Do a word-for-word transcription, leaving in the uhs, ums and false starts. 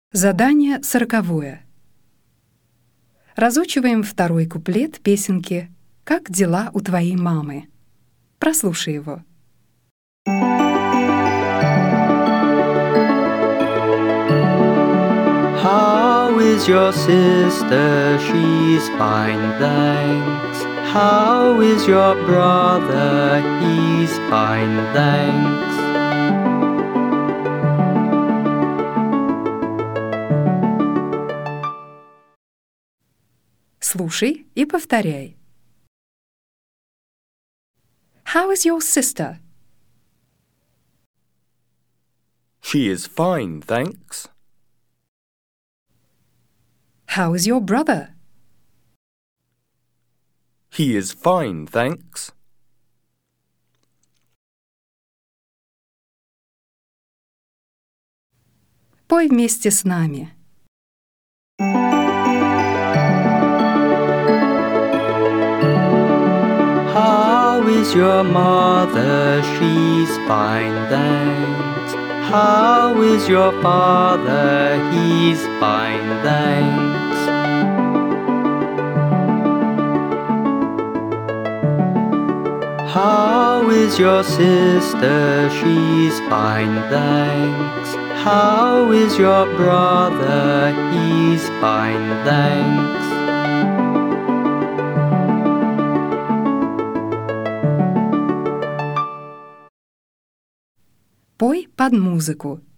Задание сороковое. Разучиваем второй куплет песенки «Как дела у твоей мамы?». Прослушай его. How is your sister? She's fine, thanks. How is your brother? He's fine, thanks. Слушай и повторяй. How is your sister? She is fine, thanks. How is your brother? He is fine, thanks. Пой вместе с нами. How is your mother? She's fine, thanks. How is your father? He's fine, thanks. How is your sister? She's fine, thanks. How is your brother? He's fine, thanks. Пой под музыку.